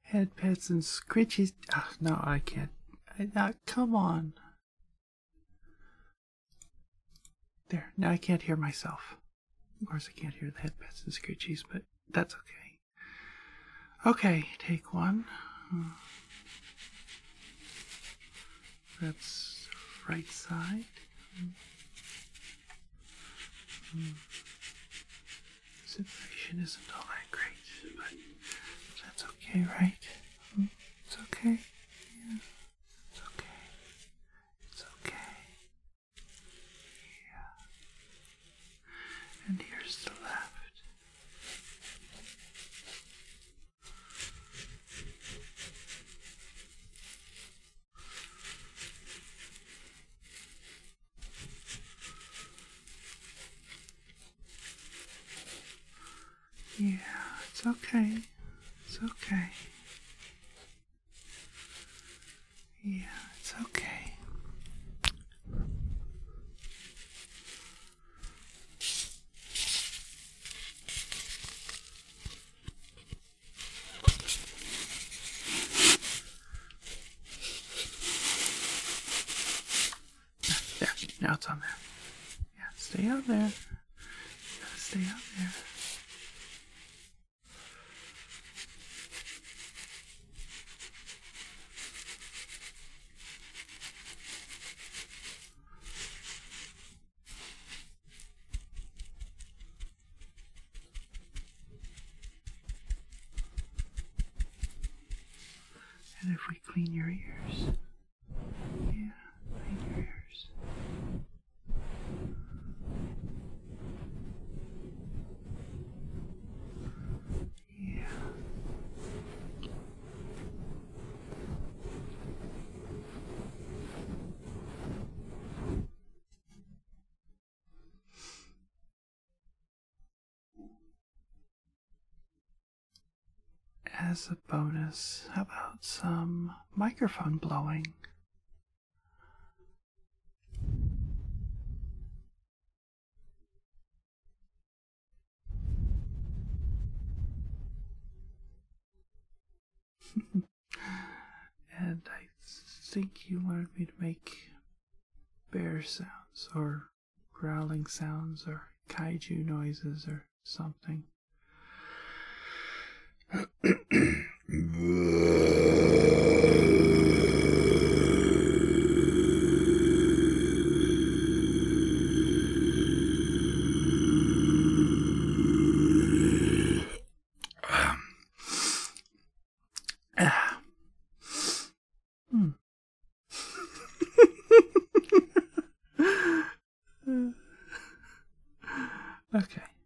Head pets and scritchies. Oh, no, I can't. Come on. There, now I can't hear myself. Of course, I can't hear the head pets and scritchies, but that's okay. Okay, take one. That's right side. Separation isn't all that great, but that's okay, right? It's okay. Yeah, it's okay. It's okay. Yeah. And here's the left. Yeah, it's okay. It's okay. Yeah, it's okay. There, now it's on there. Yeah, stay out there. You gotta stay out there. And if we clean your ears, yeah, clean your ears. Yeah. As a bonus, how about some microphone blowing? And I think you wanted me to make bear sounds, or growling sounds, or kaiju noises, or something. Okay.